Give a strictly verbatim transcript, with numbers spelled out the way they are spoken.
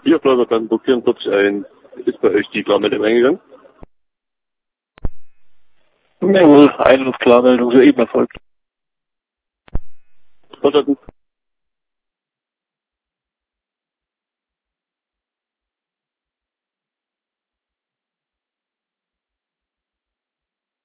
Hier, Bleiberkrankenburg vierundvierzig ein. Ist bei euch die Klarmeldung eingegangen? Jawohl, Einruf Klarmeldung soeben erfolgt. Verstanden.